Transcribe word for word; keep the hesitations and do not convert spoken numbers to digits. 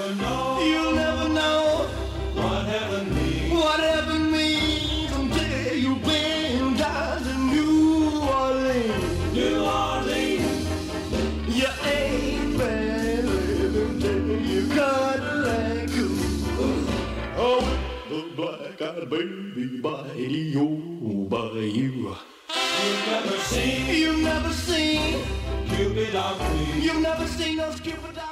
never know. You'll never know What heaven means. what heaven means until you've been down to New Orleans. New Orleans. You ain't been living till you got like cool. Oh, the black-eyed baby by the old bayou. You've never seen You've never seen, Cupid or Queen. you've never seen no Cupid.